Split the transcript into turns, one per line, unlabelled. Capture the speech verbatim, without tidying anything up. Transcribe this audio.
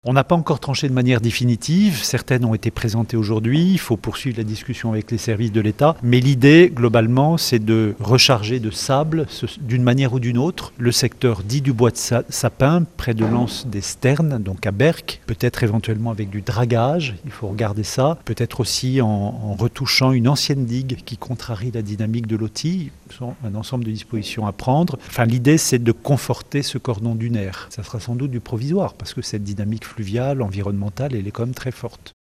On n'a pas encore tranché de manière définitive, certaines ont été présentées aujourd'hui, il faut poursuivre la discussion avec les services de l'État, mais l'idée globalement c'est de recharger de sable d'une manière ou d'une autre le secteur dit du bois de sapin près de l'anse des Sternes, donc à Berck, peut-être éventuellement avec du dragage, il faut regarder ça, peut-être aussi en, en retouchant une ancienne digue qui contrarie la dynamique de l'O T I, ce sont un ensemble de dispositions à prendre. Enfin l'idée c'est de conforter ce cordon dunaire, ça sera sans doute du provisoire parce que cette dynamique fluviale, environnementale, elle est quand même très forte.